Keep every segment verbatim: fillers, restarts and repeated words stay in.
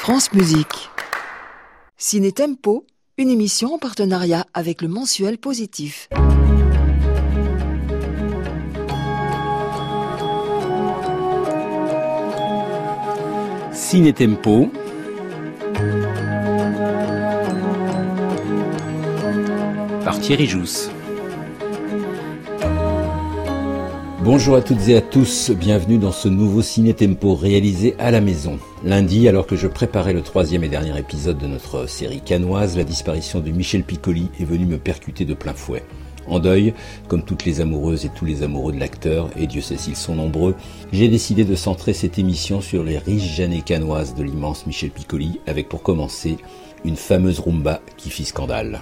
France Musique. Ciné Tempo, une émission en partenariat avec le mensuel Positif. Ciné Tempo. Par Thierry Jousse. Bonjour à toutes et à tous, bienvenue dans ce nouveau Ciné Tempo réalisé à la maison. Lundi, alors que je préparais le troisième et dernier épisode de notre série cannoise, la disparition de Michel Piccoli est venue me percuter de plein fouet. En deuil, comme toutes les amoureuses et tous les amoureux de l'acteur, et Dieu sait s'ils sont nombreux, j'ai décidé de centrer cette émission sur les riches années cannoises de l'immense Michel Piccoli, avec pour commencer une fameuse rumba qui fit scandale.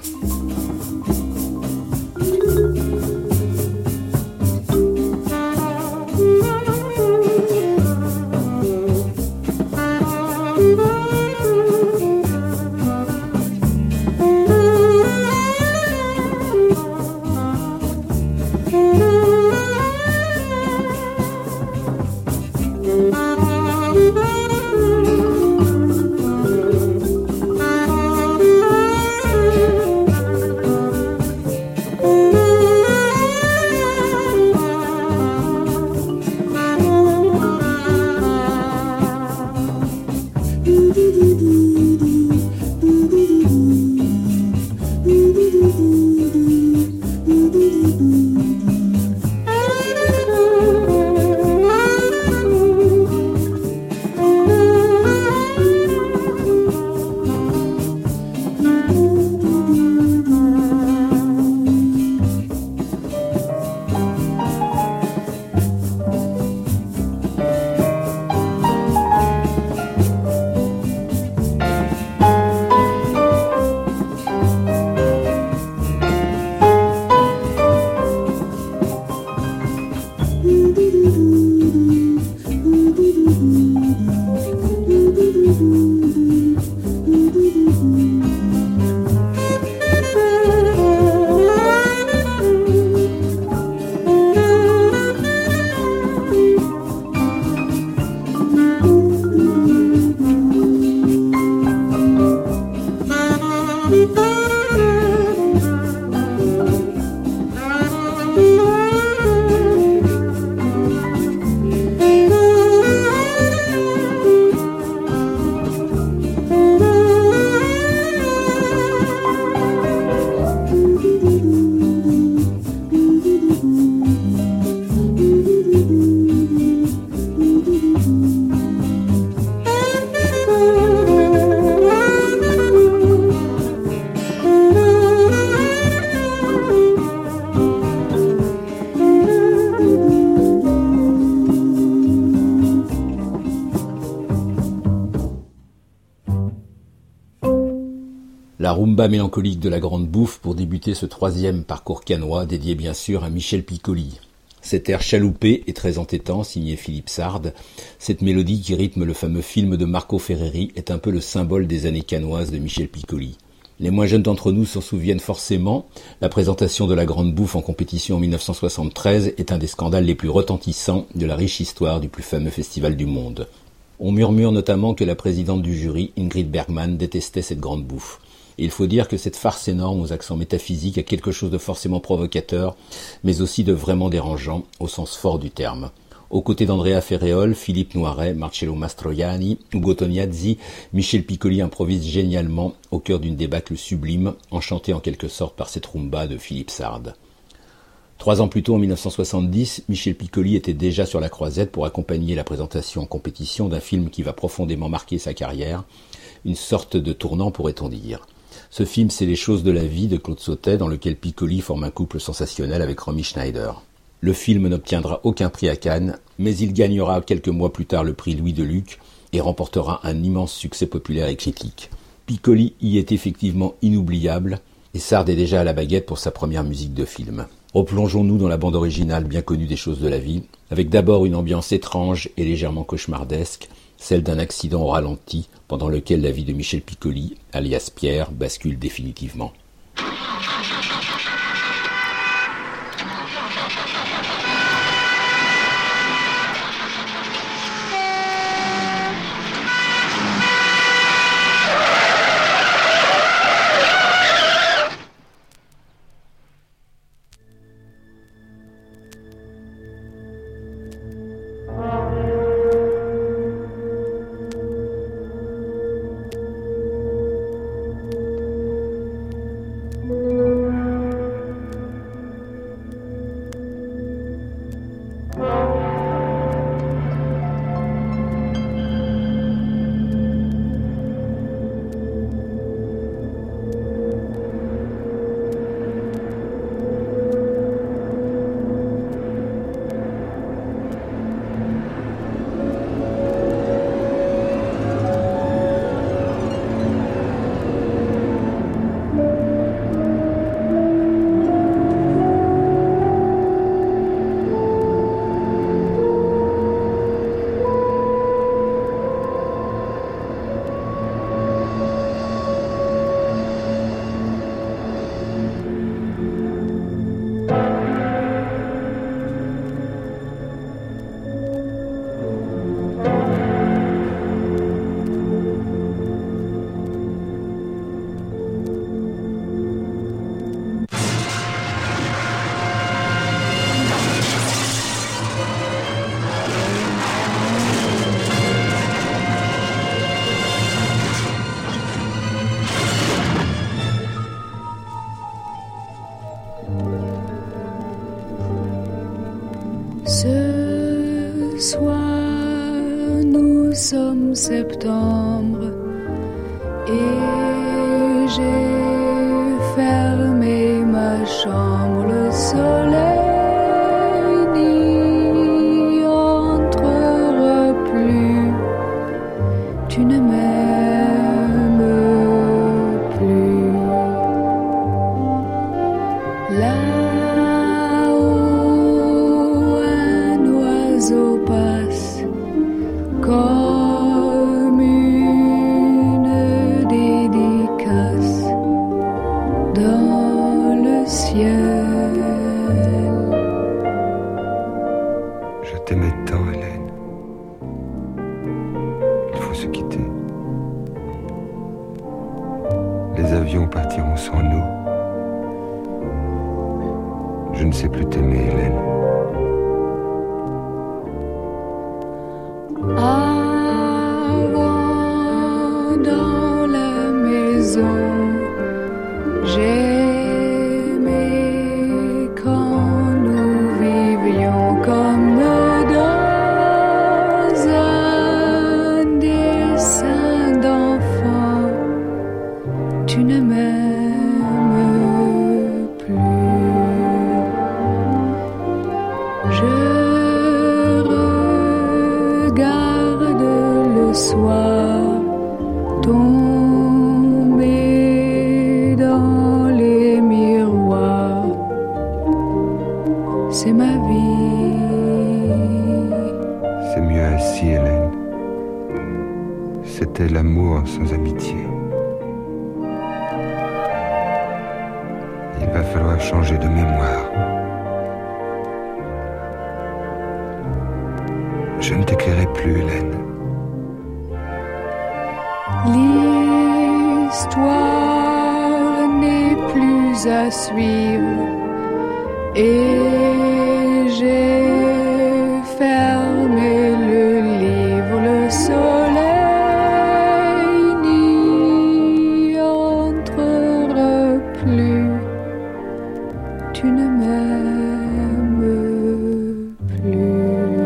La rumba mélancolique de la Grande Bouffe pour débuter ce troisième parcours cannois dédié bien sûr à Michel Piccoli. Cet air chaloupé et très entêtant, signé Philippe Sard, cette mélodie qui rythme le fameux film de Marco Ferreri est un peu le symbole des années cannoises de Michel Piccoli. Les moins jeunes d'entre nous s'en souviennent forcément, la présentation de la Grande Bouffe en compétition en dix-neuf cent soixante-treize est un des scandales les plus retentissants de la riche histoire du plus fameux festival du monde. On murmure notamment que la présidente du jury, Ingrid Bergman, détestait cette Grande Bouffe. Et il faut dire que cette farce énorme aux accents métaphysiques a quelque chose de forcément provocateur, mais aussi de vraiment dérangeant, au sens fort du terme. Aux côtés d'Andrea Ferreol, Philippe Noiret, Marcello Mastroianni, Ugo Tognazzi, Michel Piccoli improvise génialement au cœur d'une débâcle sublime, enchantée en quelque sorte par cette rumba de Philippe Sard. Trois ans plus tôt, en dix-neuf cent soixante-dix, Michel Piccoli était déjà sur la croisette pour accompagner la présentation en compétition d'un film qui va profondément marquer sa carrière, une sorte de tournant pourrait-on dire. Ce film, c'est Les choses de la vie de Claude Sautet, dans lequel Piccoli forme un couple sensationnel avec Romy Schneider. Le film n'obtiendra aucun prix à Cannes, mais il gagnera quelques mois plus tard le prix Louis Deluc et remportera un immense succès populaire et critique. Piccoli y est effectivement inoubliable, et Sard est déjà à la baguette pour sa première musique de film. Replongeons-nous dans la bande originale bien connue des choses de la vie, avec d'abord une ambiance étrange et légèrement cauchemardesque, celle d'un accident au ralenti pendant lequel la vie de Michel Piccoli, alias Pierre, bascule définitivement. septembre et j'ai fermé ma chambre. Le soleil n'y entrera plus. Tu ne m'aimes plus. Là-haut un oiseau passe comme une dédicace dans le ciel. Je t'aimais tant, Hélène. Il faut se quitter. Les avions partiront sans nous. Je ne sais plus t'aimer, Hélène. Avant, dans la maison, j'aimais quand nous vivions comme dans un dessin d'enfant. Tu ne m'aimes plus. Je regarde le soir tomber dans les miroirs. C'est ma vie. C'est mieux ainsi, Hélène. C'était l'amour sans amitié. Il va falloir changer de mémoire. Je ne t'écrirai plus, Hélène. L'histoire n'est plus à suivre et j'ai fermé le livre. Le soleil n'y entrera plus. Tu ne m'aimes plus.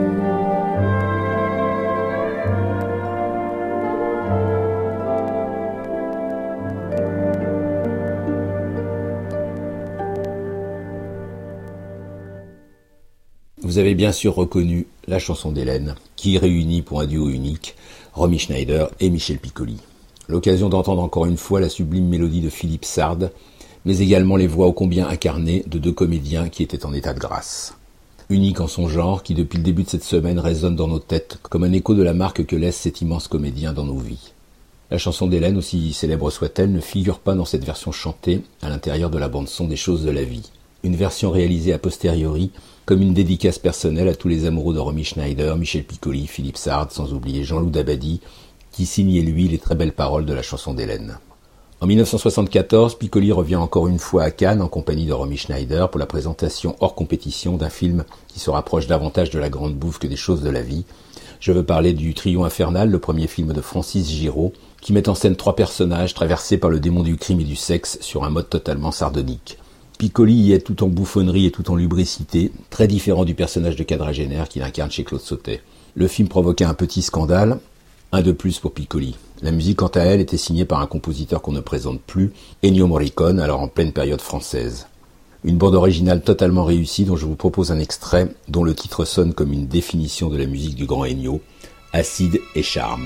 Vous avez bien sûr reconnu la chanson d'Hélène, qui réunit pour un duo unique Romy Schneider et Michel Piccoli. L'occasion d'entendre encore une fois la sublime mélodie de Philippe Sard, mais également les voix ô combien incarnées de deux comédiens qui étaient en état de grâce. Unique en son genre, qui depuis le début de cette semaine résonne dans nos têtes comme un écho de la marque que laisse cet immense comédien dans nos vies. La chanson d'Hélène, aussi célèbre soit-elle, ne figure pas dans cette version chantée à l'intérieur de la bande-son des choses de la vie. Une version réalisée a posteriori comme une dédicace personnelle à tous les amoureux de Romy Schneider, Michel Piccoli, Philippe Sard, sans oublier Jean-Loup Dabadi, qui signait lui les très belles paroles de la chanson d'Hélène. En dix-neuf cent soixante-quatorze, Piccoli revient encore une fois à Cannes en compagnie de Romy Schneider pour la présentation hors compétition d'un film qui se rapproche davantage de la grande bouffe que des choses de la vie. Je veux parler du Trio Infernal, le premier film de Francis Giraud, qui met en scène trois personnages traversés par le démon du crime et du sexe sur un mode totalement sardonique. Piccoli y est tout en bouffonnerie et tout en lubricité, très différent du personnage de quadragénaire qu'il incarne chez Claude Sautet. Le film provoqua un petit scandale, un de plus pour Piccoli. La musique, quant à elle, était signée par un compositeur qu'on ne présente plus, Ennio Morricone, alors en pleine période française. Une bande originale totalement réussie dont je vous propose un extrait dont le titre sonne comme une définition de la musique du grand Ennio, acide et charme.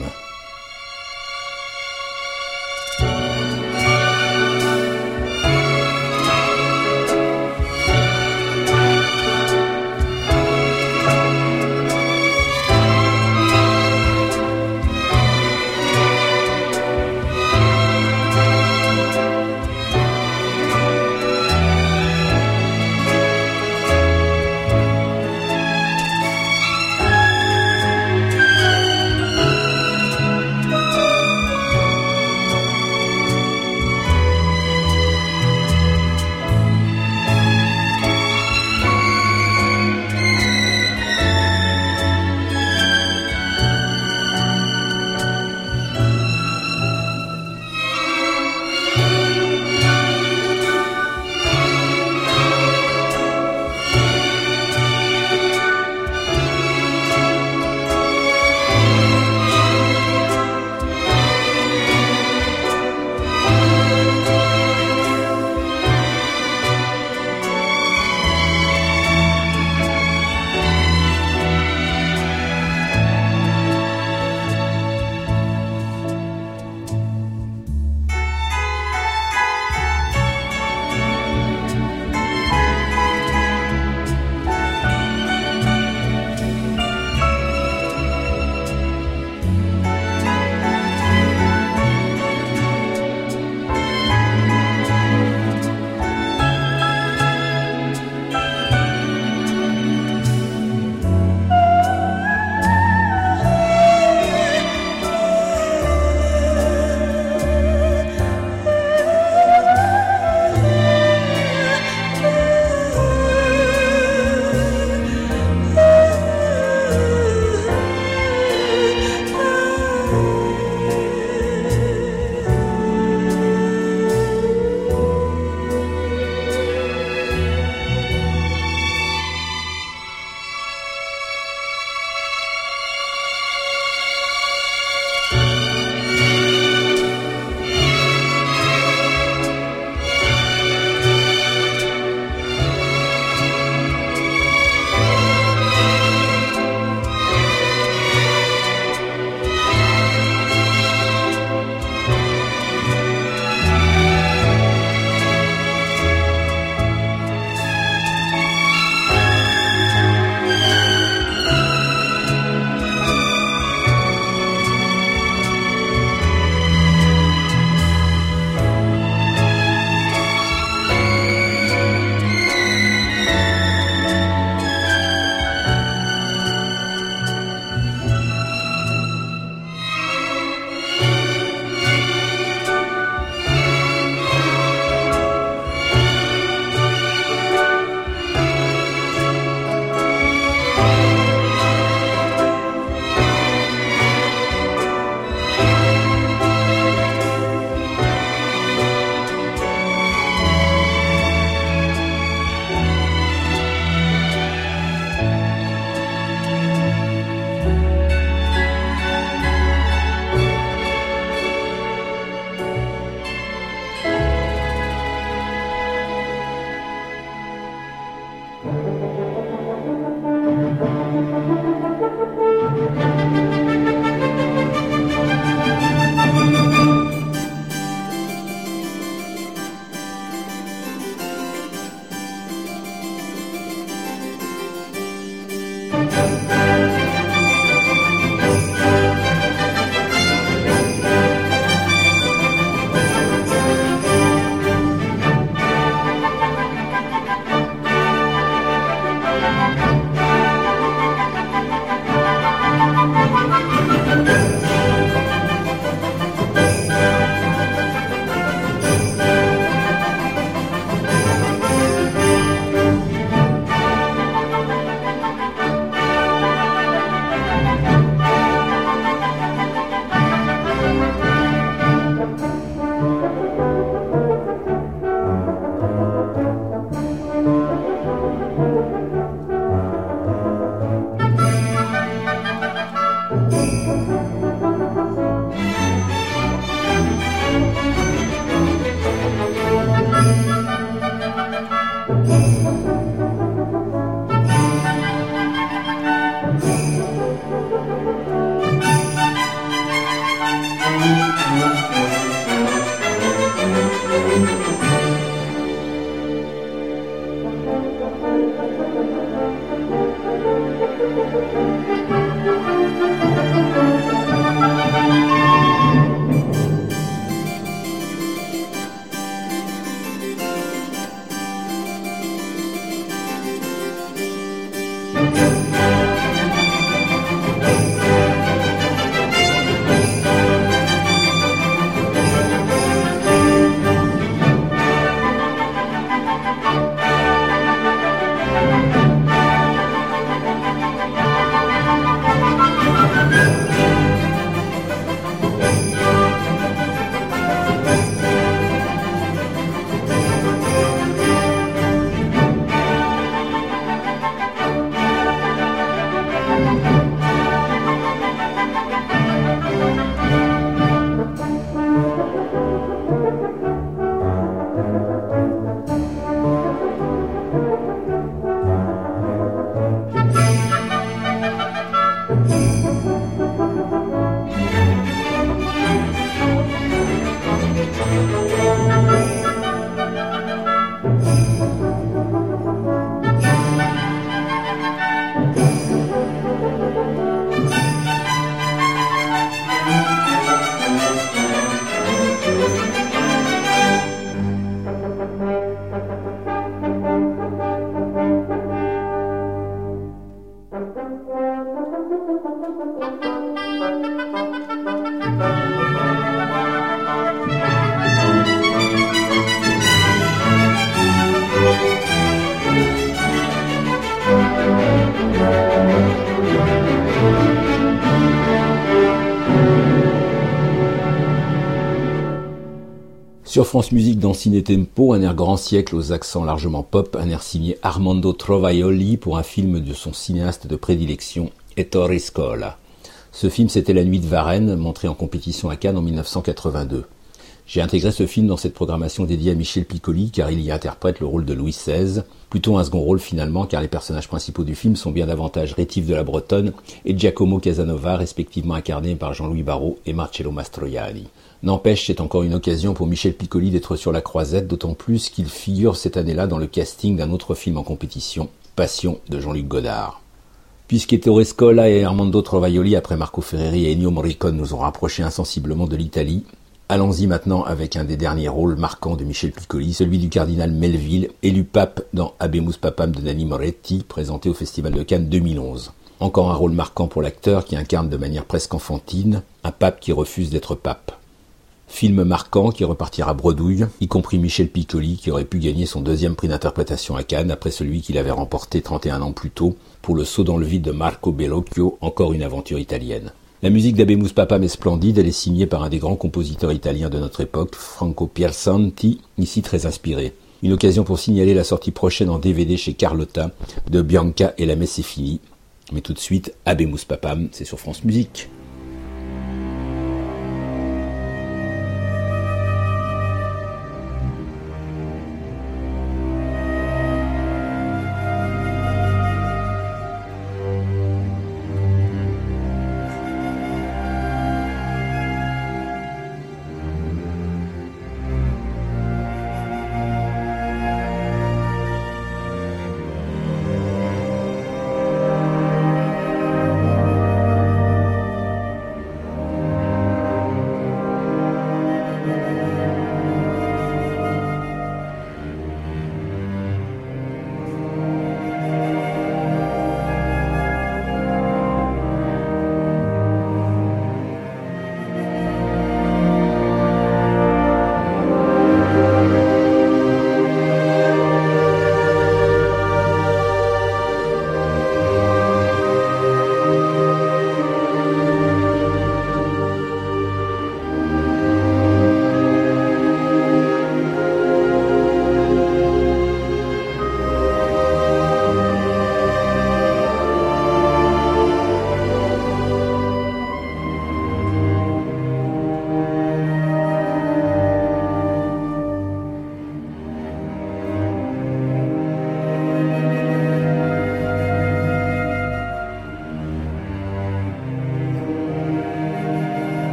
Sur France Musique dans Ciné Tempo, un air grand siècle aux accents largement pop, un air signé Armando Trovaioli pour un film de son cinéaste de prédilection, Ettore Scola. Ce film, c'était La Nuit de Varenne, montré en compétition à Cannes en mille neuf cent quatre-vingt-deux. J'ai intégré ce film dans cette programmation dédiée à Michel Piccoli car il y interprète le rôle de Louis seize, plutôt un second rôle finalement car les personnages principaux du film sont bien davantage Rétif de la Bretonne et Giacomo Casanova, respectivement incarnés par Jean-Louis Barrault et Marcello Mastroianni. N'empêche, c'est encore une occasion pour Michel Piccoli d'être sur la croisette, d'autant plus qu'il figure cette année-là dans le casting d'un autre film en compétition, Passion de Jean-Luc Godard. Puisqu'Ettore Scola et Armando Trovaioli, après Marco Ferreri et Ennio Morricone, nous ont rapprochés insensiblement de l'Italie, allons-y maintenant avec un des derniers rôles marquants de Michel Piccoli, celui du cardinal Melville, élu pape dans Habemus Papam de Nanni Moretti, présenté au Festival de Cannes deux mille onze. Encore un rôle marquant pour l'acteur qui incarne de manière presque enfantine un pape qui refuse d'être pape. Film marquant qui repartira bredouille, y compris Michel Piccoli qui aurait pu gagner son deuxième prix d'interprétation à Cannes après celui qu'il avait remporté trente et un ans plus tôt pour Le saut dans le vide de Marco Bellocchio, encore une aventure italienne. La musique d'Habemus Papam est splendide, elle est signée par un des grands compositeurs italiens de notre époque, Franco Piersanti, ici très inspiré. Une occasion pour signaler la sortie prochaine en D V D chez Carlotta de Bianca et la messe est finie. Mais tout de suite, Habemus Papam, c'est sur France Musique.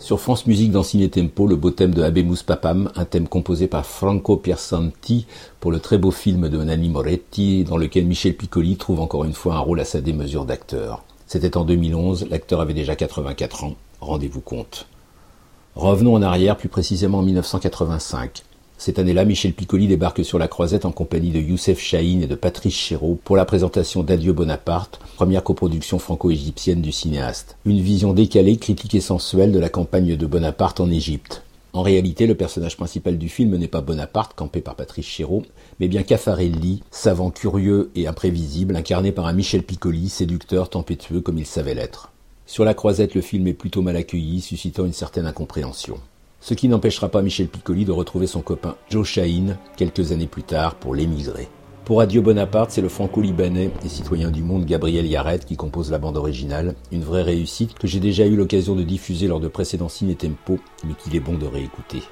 Sur France Musique dans Ciné Tempo, le beau thème de Habemus Papam, un thème composé par Franco Piersanti pour le très beau film de Nanni Moretti, dans lequel Michel Piccoli trouve encore une fois un rôle à sa démesure d'acteur. C'était en deux mille onze, l'acteur avait déjà quatre-vingt-quatre ans, rendez-vous compte. Revenons en arrière, plus précisément en mille neuf cent quatre-vingt-cinq. Cette année-là, Michel Piccoli débarque sur la Croisette en compagnie de Youssef Chahine et de Patrice Chéreau pour la présentation d'Adieu Bonaparte, première coproduction franco-égyptienne du cinéaste. Une vision décalée, critique et sensuelle de la campagne de Bonaparte en Égypte. En réalité, le personnage principal du film n'est pas Bonaparte, campé par Patrice Chéreau, mais bien Caffarelli, savant curieux et imprévisible, incarné par un Michel Piccoli, séducteur, tempétueux comme il savait l'être. Sur la Croisette, le film est plutôt mal accueilli, suscitant une certaine incompréhension. Ce qui n'empêchera pas Michel Piccoli de retrouver son copain Joe Chahine quelques années plus tard pour L'émigré. Pour Adieu Bonaparte, c'est le franco-libanais et citoyen du monde Gabriel Yared qui compose la bande originale, une vraie réussite que j'ai déjà eu l'occasion de diffuser lors de précédents Ciné Tempo, mais qu'il est bon de réécouter.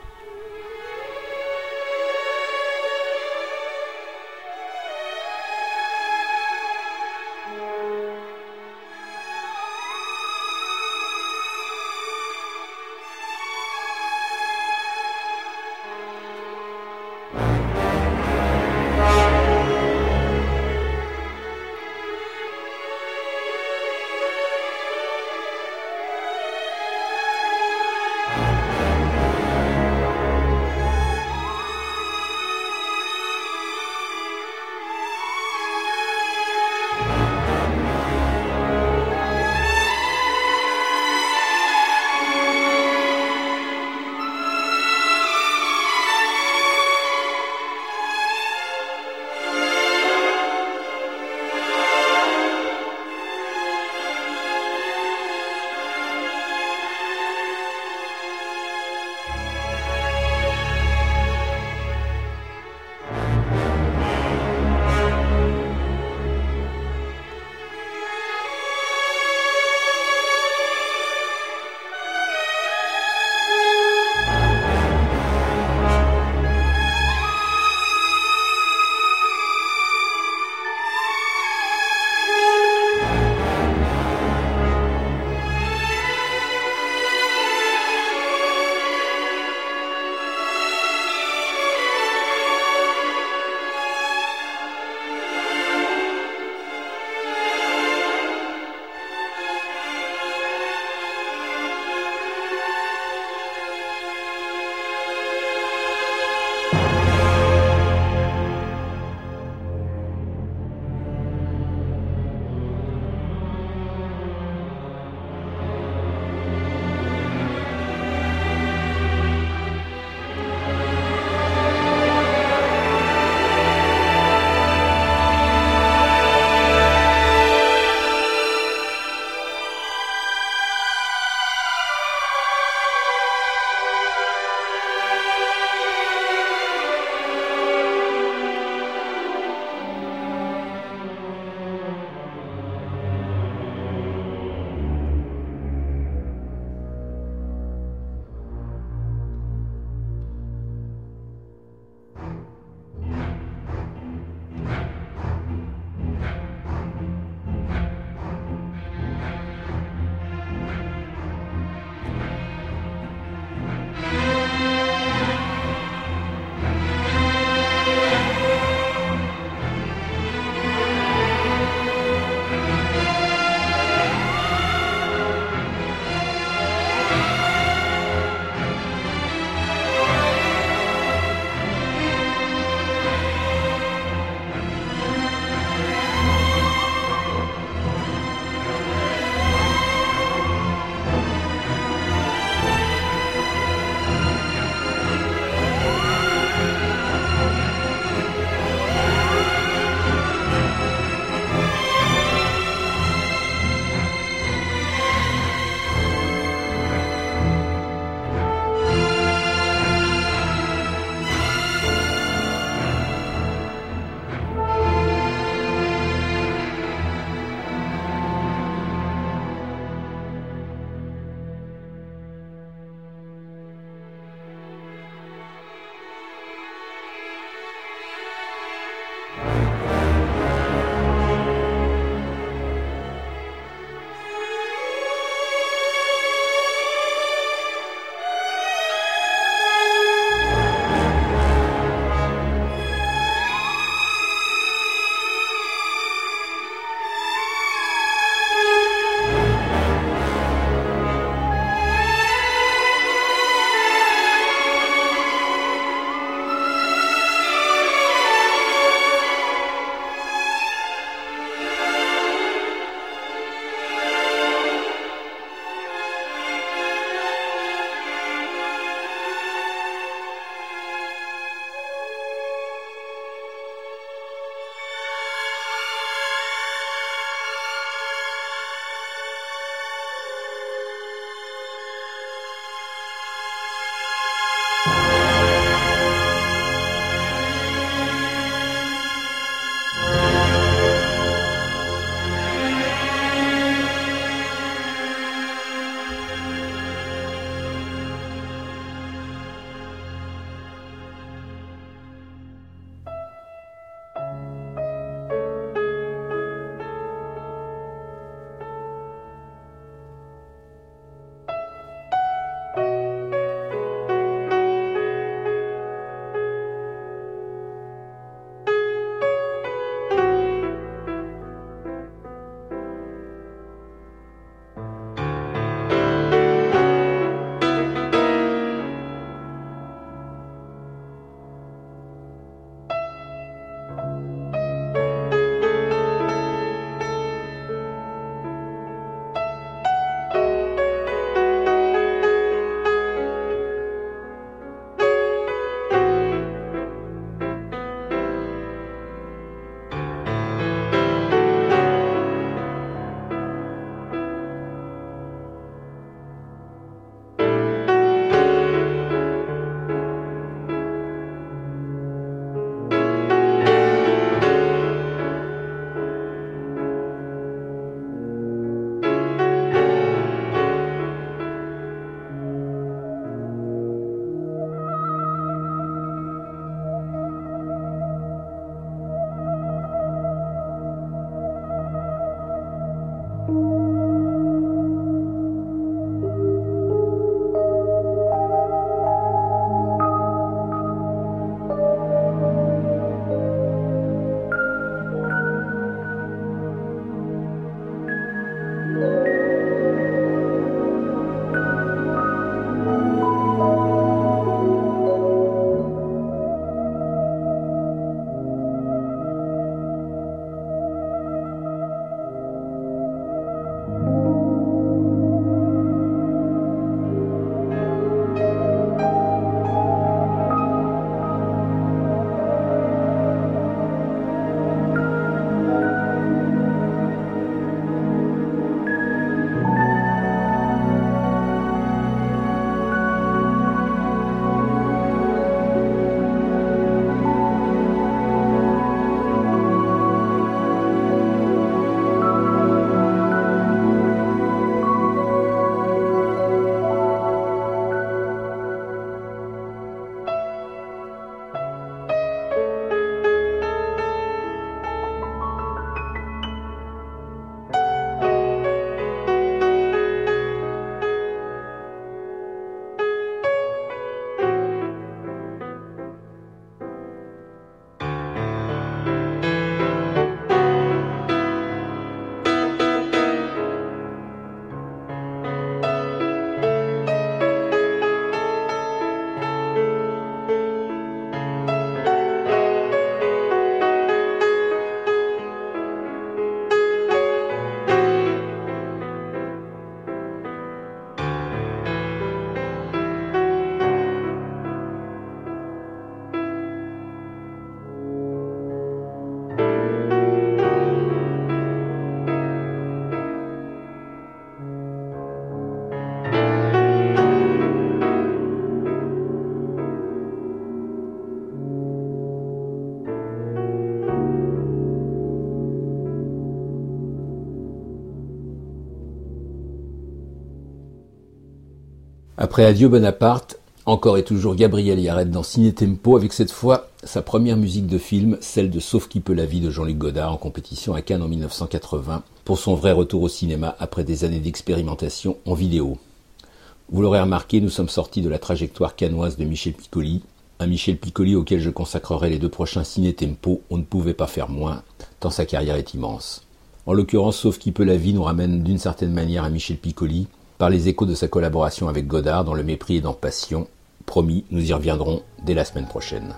Après Adieu Bonaparte, encore et toujours Gabriel Yared dans Ciné Tempo, avec cette fois sa première musique de film, celle de Sauf qui peut la vie de Jean-Luc Godard en compétition à Cannes en dix-neuf cent quatre-vingts, pour son vrai retour au cinéma après des années d'expérimentation en vidéo. Vous l'aurez remarqué, nous sommes sortis de la trajectoire cannoise de Michel Piccoli, un Michel Piccoli auquel je consacrerai les deux prochains Ciné Tempo, on ne pouvait pas faire moins, tant sa carrière est immense. En l'occurrence, Sauf qui peut la vie nous ramène d'une certaine manière à Michel Piccoli, par les échos de sa collaboration avec Godard dans Le Mépris et dans Passion. Promis, nous y reviendrons dès la semaine prochaine.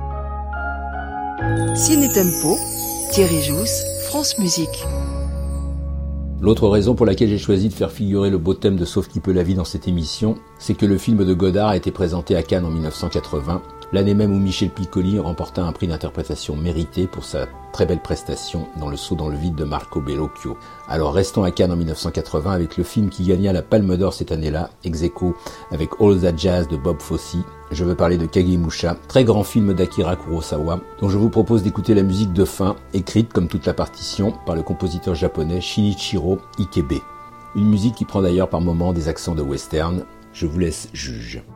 Ciné Tempo, Thierry Jousse, France Musique. L'autre raison pour laquelle j'ai choisi de faire figurer le beau thème de Sauf qui peut la vie dans cette émission, c'est que le film de Godard a été présenté à Cannes en dix-neuf cent quatre-vingts, l'année même où Michel Piccoli remporta un prix d'interprétation mérité pour sa très belle prestation dans Le saut dans le vide de Marco Bellocchio. Alors restons à Cannes en dix-neuf cent quatre-vingts avec le film qui gagna la Palme d'Or cette année-là, ex aequo avec All That Jazz de Bob Fosse. Je veux parler de Kagemusha, très grand film d'Akira Kurosawa, dont je vous propose d'écouter la musique de fin, écrite comme toute la partition par le compositeur japonais Shinichiro Ikebe. Une musique qui prend d'ailleurs par moments des accents de western. Je vous laisse juge.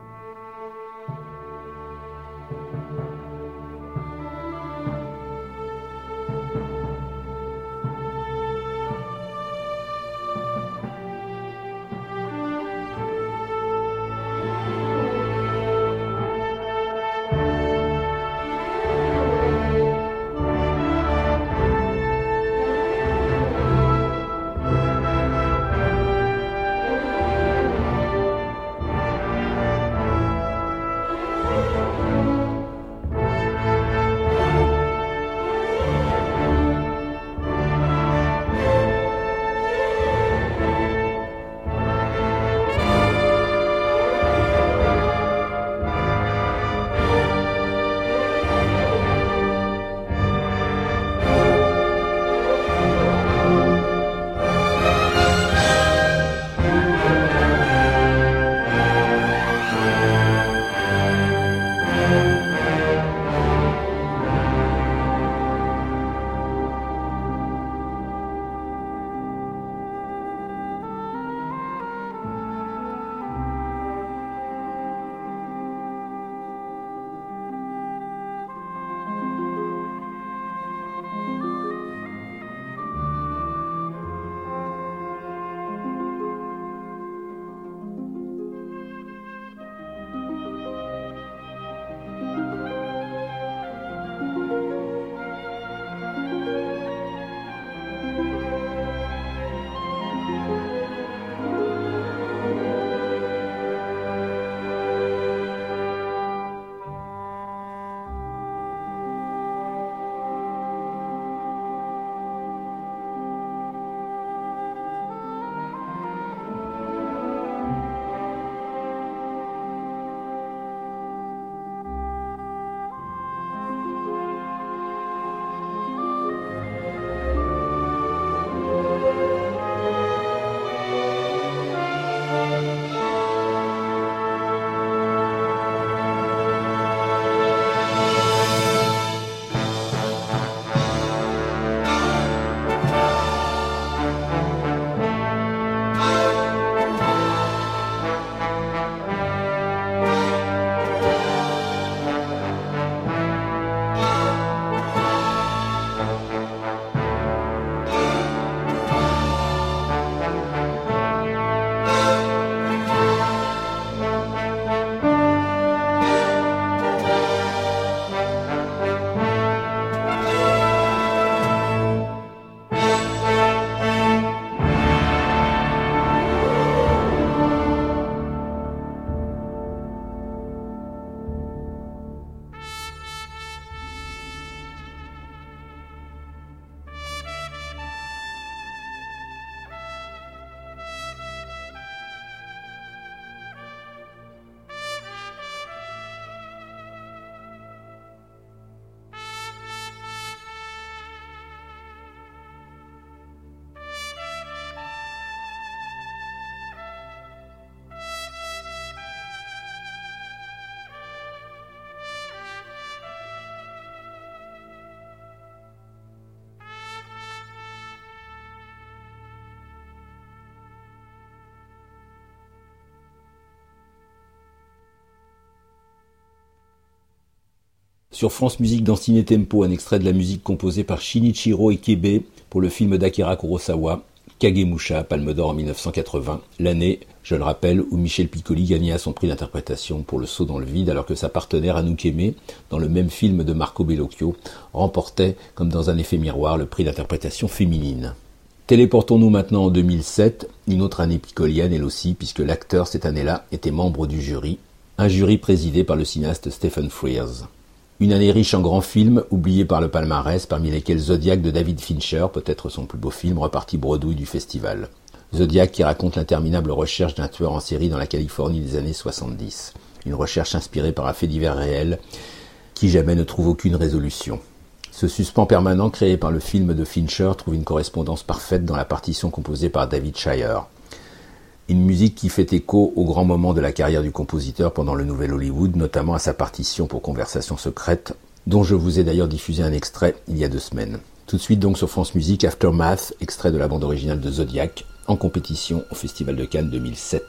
Sur France Musique dans Ciné Tempo, un extrait de la musique composée par Shinichiro Ikebe pour le film d'Akira Kurosawa, Kagemusha, Palme d'Or en mille neuf cent quatre-vingts, l'année, je le rappelle, où Michel Piccoli gagna son prix d'interprétation pour Le Saut dans le vide, alors que sa partenaire Anouk Aimée, dans le même film de Marco Bellocchio, remportait, comme dans un effet miroir, le prix d'interprétation féminine. Téléportons-nous maintenant en deux mille sept, une autre année piccolienne elle aussi, puisque l'acteur cette année-là était membre du jury, un jury présidé par le cinéaste Stephen Frears. Une année riche en grands films, oubliés par le palmarès, parmi lesquels Zodiac de David Fincher, peut-être son plus beau film, reparti bredouille du festival. Zodiac qui raconte l'interminable recherche d'un tueur en série dans la Californie des années soixante-dix. Une recherche inspirée par un fait divers réel, qui jamais ne trouve aucune résolution. Ce suspens permanent créé par le film de Fincher trouve une correspondance parfaite dans la partition composée par David Shire. Une musique qui fait écho aux grands moments de la carrière du compositeur pendant le Nouvel Hollywood, notamment à sa partition pour Conversation secrète, dont je vous ai d'ailleurs diffusé un extrait il y a deux semaines. Tout de suite donc sur France Musique, Aftermath, extrait de la bande originale de Zodiac, en compétition au Festival de Cannes deux mille sept.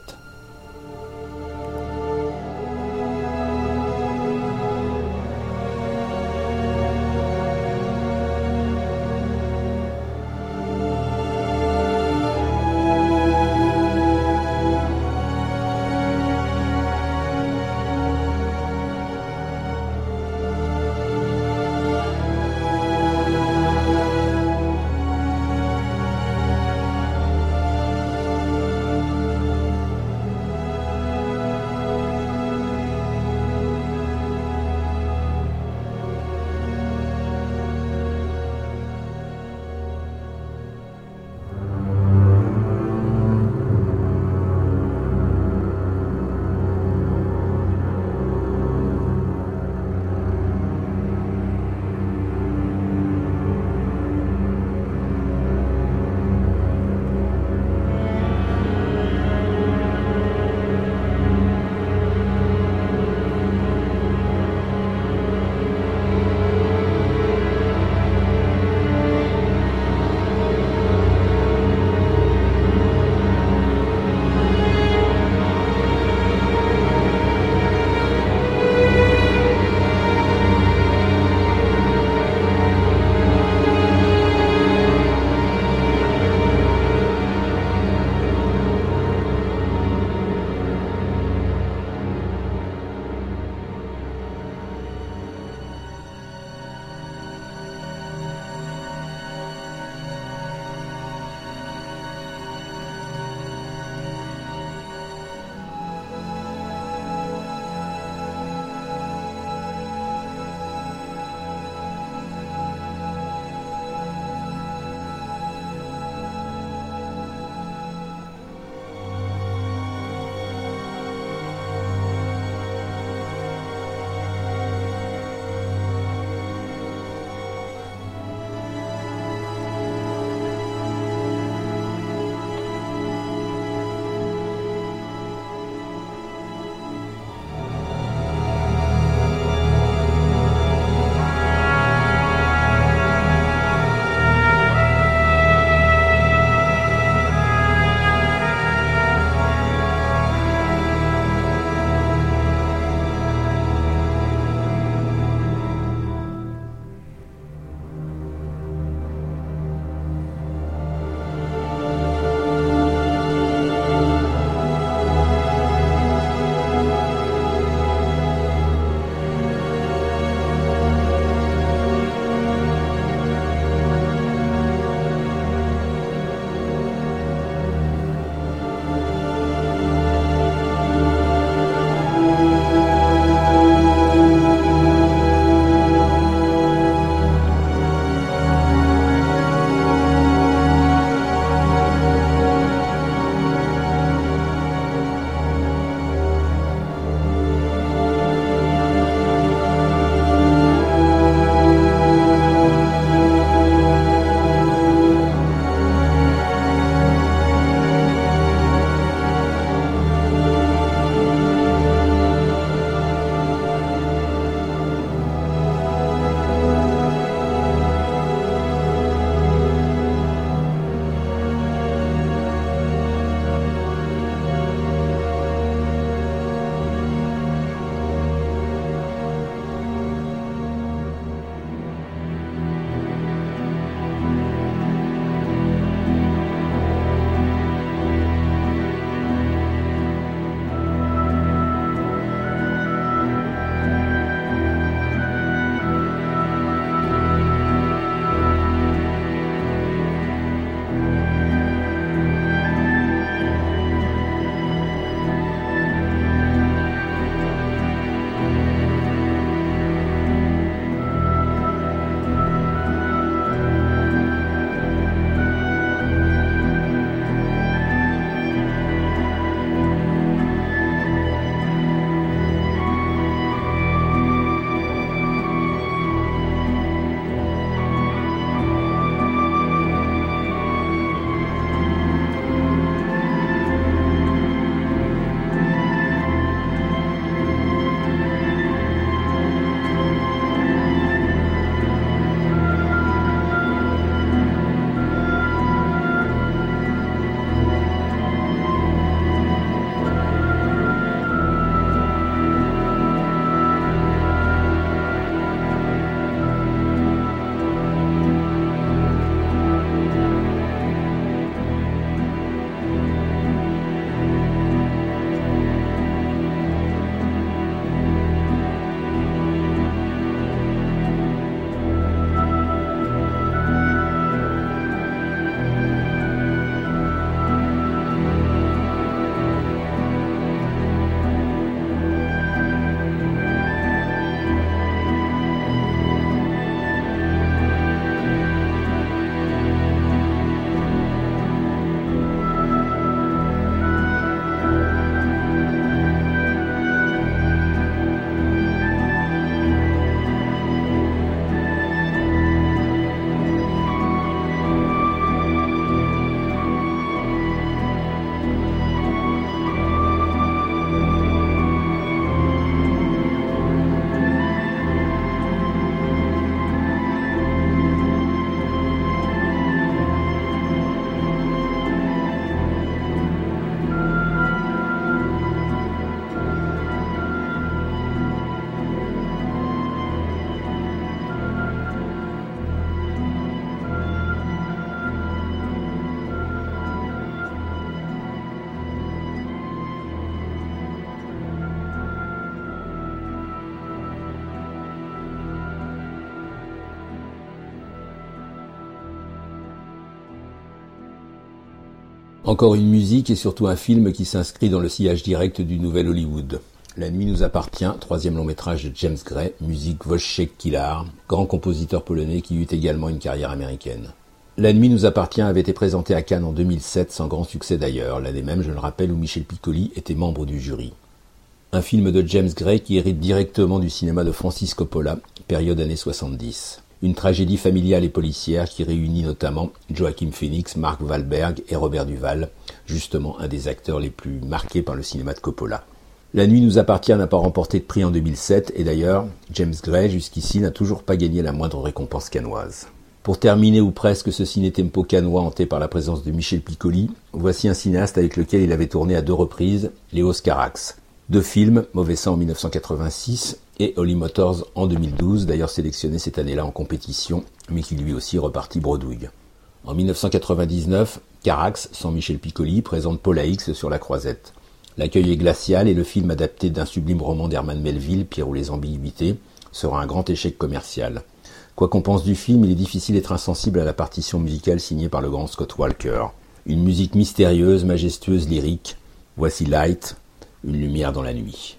Encore une musique et surtout un film qui s'inscrit dans le sillage direct du nouvel Hollywood. La nuit nous appartient, troisième long métrage de James Gray, musique Wojciech Kilar, grand compositeur polonais qui eut également une carrière américaine. La nuit nous appartient avait été présenté à Cannes en deux mille sept, sans grand succès d'ailleurs, l'année même, je le rappelle, où Michel Piccoli était membre du jury. Un film de James Gray qui hérite directement du cinéma de Francis Coppola, période années soixante-dix. Une tragédie familiale et policière qui réunit notamment Joaquin Phoenix, Mark Wahlberg et Robert Duvall, justement un des acteurs les plus marqués par le cinéma de Coppola. La nuit nous appartient n'a pas remporté de prix en deux mille sept et d'ailleurs, James Gray jusqu'ici n'a toujours pas gagné la moindre récompense cannoise. Pour terminer ou presque ce ciné-tempo cannois hanté par la présence de Michel Piccoli, voici un cinéaste avec lequel il avait tourné à deux reprises, Léos Carax. Deux films, Mauvais sang en dix-neuf cent quatre-vingt-six et Holy Motors en deux mille douze, d'ailleurs sélectionné cette année-là en compétition, mais qui lui aussi repartit bredouille. En dix-neuf cent quatre-vingt-dix-neuf, Carax, sans Michel Piccoli, présente Paul X sur la croisette. L'accueil est glacial et le film adapté d'un sublime roman d'Herman Melville, Pierre ou les ambiguïtés, sera un grand échec commercial. Quoi qu'on pense du film, il est difficile d'être insensible à la partition musicale signée par le grand Scott Walker. Une musique mystérieuse, majestueuse, lyrique. Voici Light, une lumière dans la nuit.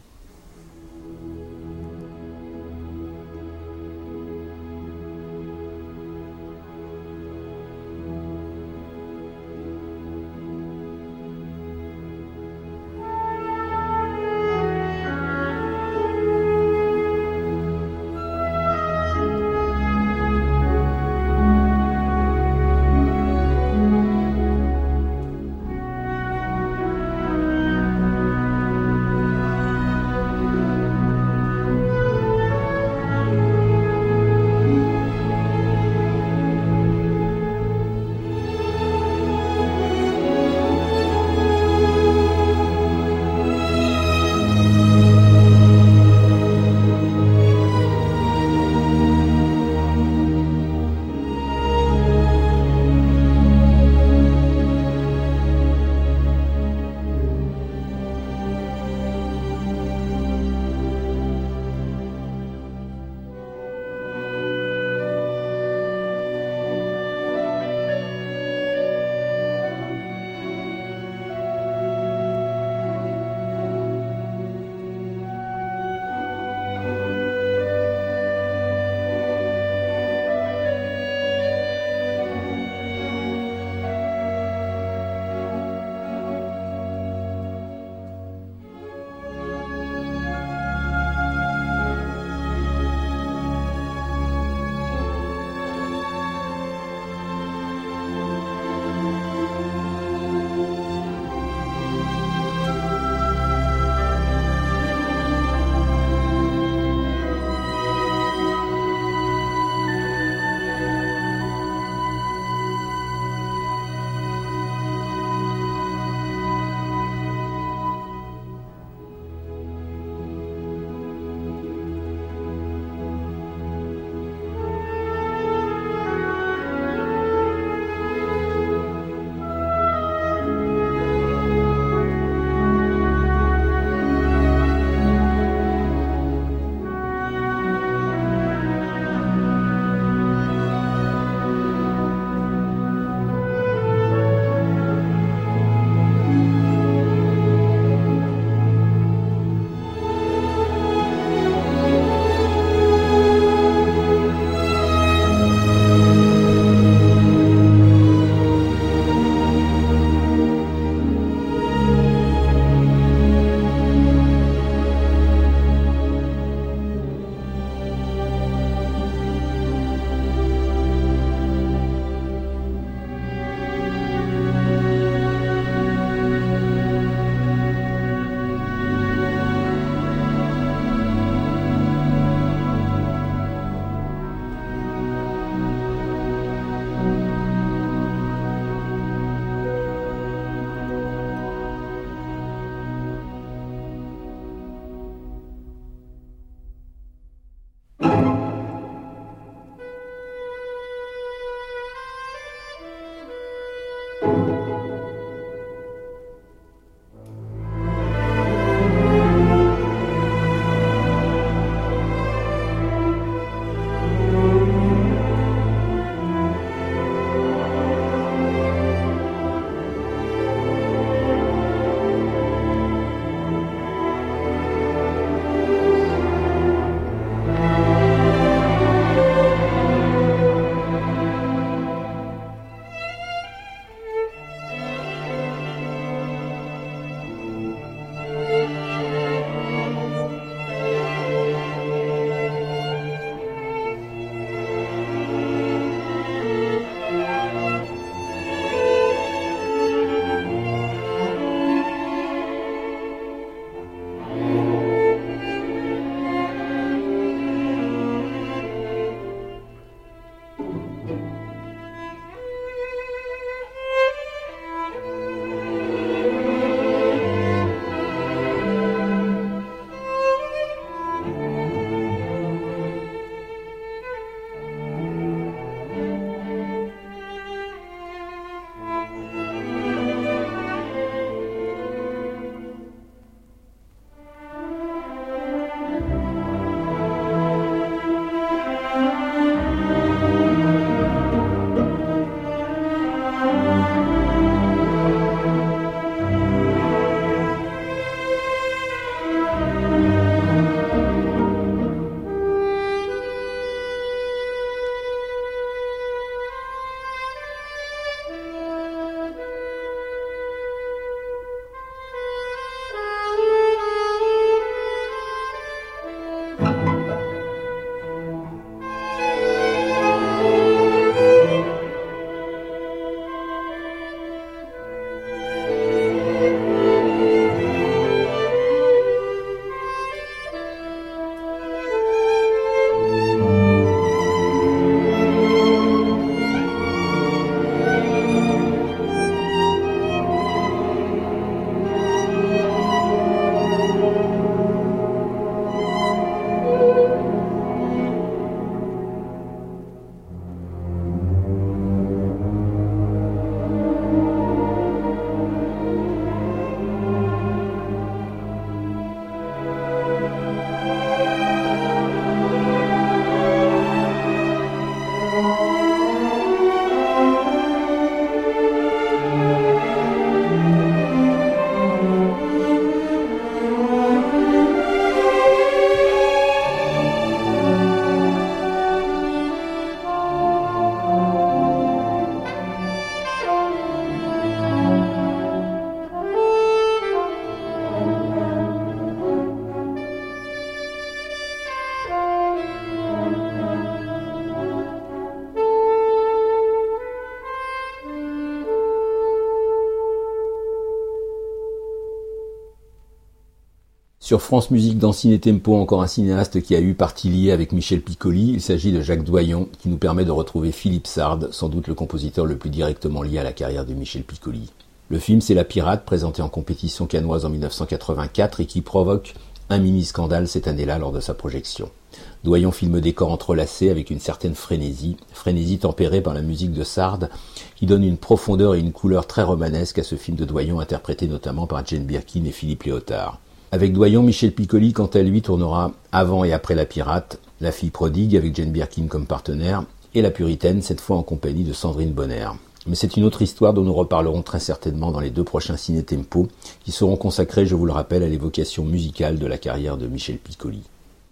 Sur France Musique, dans Ciné Tempo, encore un cinéaste qui a eu partie liée avec Michel Piccoli. Il s'agit de Jacques Doyon, qui nous permet de retrouver Philippe Sard, sans doute le compositeur le plus directement lié à la carrière de Michel Piccoli. Le film, c'est La Pirate, présenté en compétition cannoise en dix-neuf cent quatre-vingt-quatre et qui provoque un mini-scandale cette année-là lors de sa projection. Doyon filme des corps entrelacés avec une certaine frénésie, frénésie tempérée par la musique de Sard, qui donne une profondeur et une couleur très romanesque à ce film de Doyon, interprété notamment par Jane Birkin et Philippe Léotard. Avec Doyon, Michel Piccoli, quant à lui, tournera avant et après La Pirate, La Fille prodigue avec Jane Birkin comme partenaire, et La Puritaine, cette fois en compagnie de Sandrine Bonner. Mais c'est une autre histoire dont nous reparlerons très certainement dans les deux prochains Ciné Tempo, qui seront consacrés, je vous le rappelle, à l'évocation musicale de la carrière de Michel Piccoli.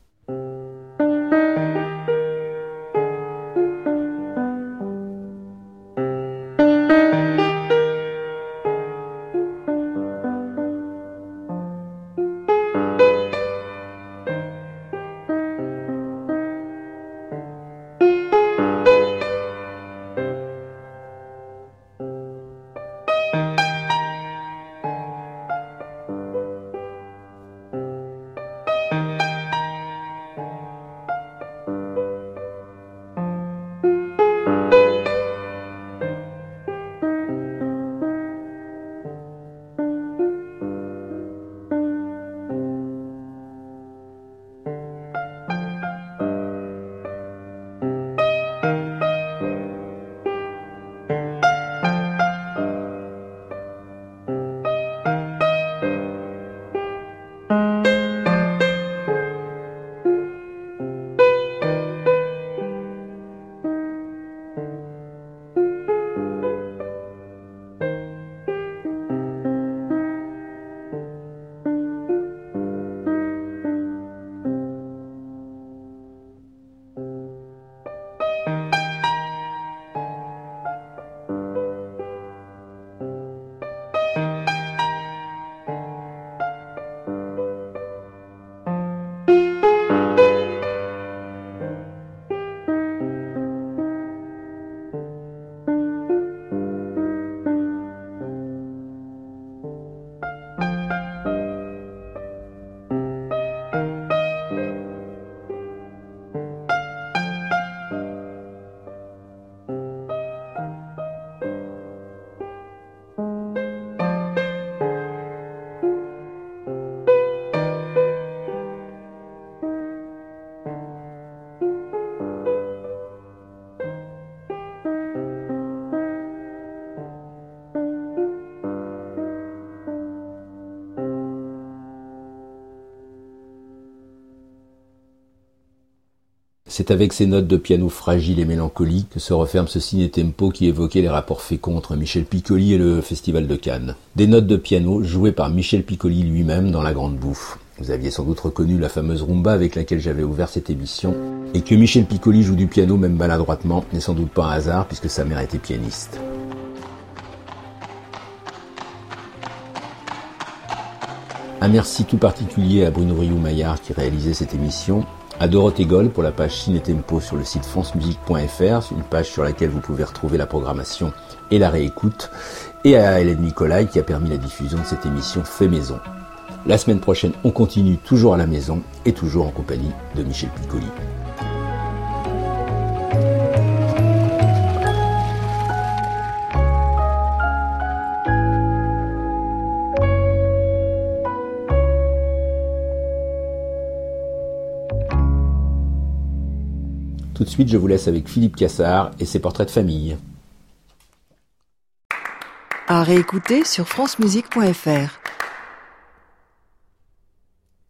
C'est avec ces notes de piano fragiles et mélancoliques que se referme ce Ciné Tempo qui évoquait les rapports féconds entre Michel Piccoli et le Festival de Cannes. Des notes de piano jouées par Michel Piccoli lui-même dans La Grande Bouffe. Vous aviez sans doute reconnu la fameuse rumba avec laquelle j'avais ouvert cette émission. Et que Michel Piccoli joue du piano même maladroitement n'est sans doute pas un hasard puisque sa mère était pianiste. Un merci tout particulier à Bruno Rioux-Maillard qui réalisait cette émission, à Dorothée Goll pour la page Ciné Tempo sur le site france musique point f r, une page sur laquelle vous pouvez retrouver la programmation et la réécoute, et à Hélène Nicolai qui a permis la diffusion de cette émission fait maison. La semaine prochaine, on continue toujours à la maison et toujours en compagnie de Michel Piccoli. Tout de suite, je vous laisse avec Philippe Cassard et ses portraits de famille. À réécouter sur france musique point f r.